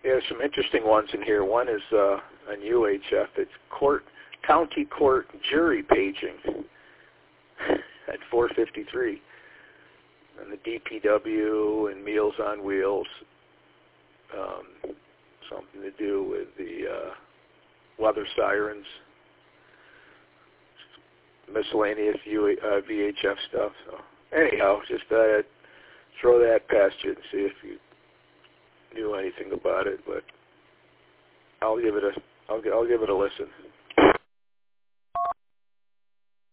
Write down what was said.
There's some interesting ones in here. One is on UHF. It's county court jury paging at 4:53, and the DPW and Meals on Wheels. Something to do with the weather sirens, miscellaneous VHF stuff. So anyhow, just throw that past you and see if you knew anything about it. But I'll give it a listen.